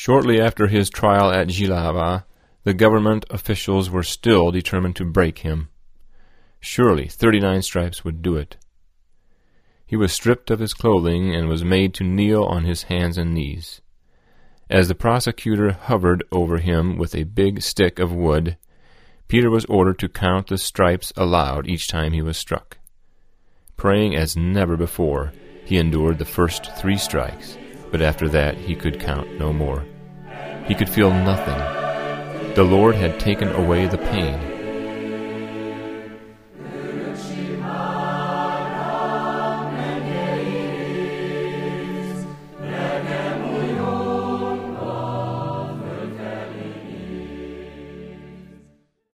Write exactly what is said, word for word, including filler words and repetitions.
Shortly after his trial at Jilava, the government officials were still determined to break him. Surely thirty-nine stripes would do it. He was stripped of his clothing and was made to kneel on his hands and knees. As the prosecutor hovered over him with a big stick of wood, Peter was ordered to count the stripes aloud each time he was struck. Praying as never before, he endured the first three strikes, but after that he could count no more. He could feel nothing. The Lord had taken away the pain.